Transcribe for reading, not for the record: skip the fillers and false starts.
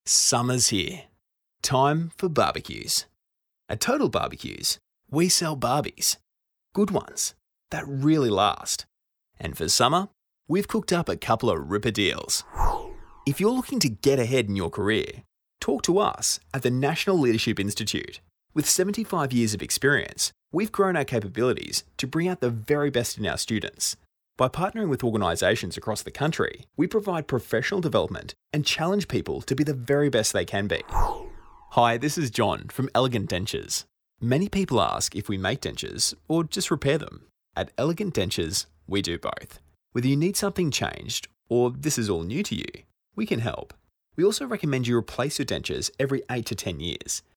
Summer's here. Time for barbecues. At Total Barbecues, we sell barbies. Good ones that really last. And for summer, we've cooked up a couple of ripper deals. If you're looking to get ahead in your career, talk to us at the National Leadership Institute. With 75 years of experience, we've grown our capabilities to bring out the very best in our students. By partnering with organisations across the country, we provide professional development and challenge people to be the very best they can be. Hi, this is John from Elegant Dentures. Many people ask if we make dentures or just repair them. At Elegant Dentures, we do both. Whether you need something changed or this is all new to you, we can help. We also recommend you replace your dentures every 8 to 10 years.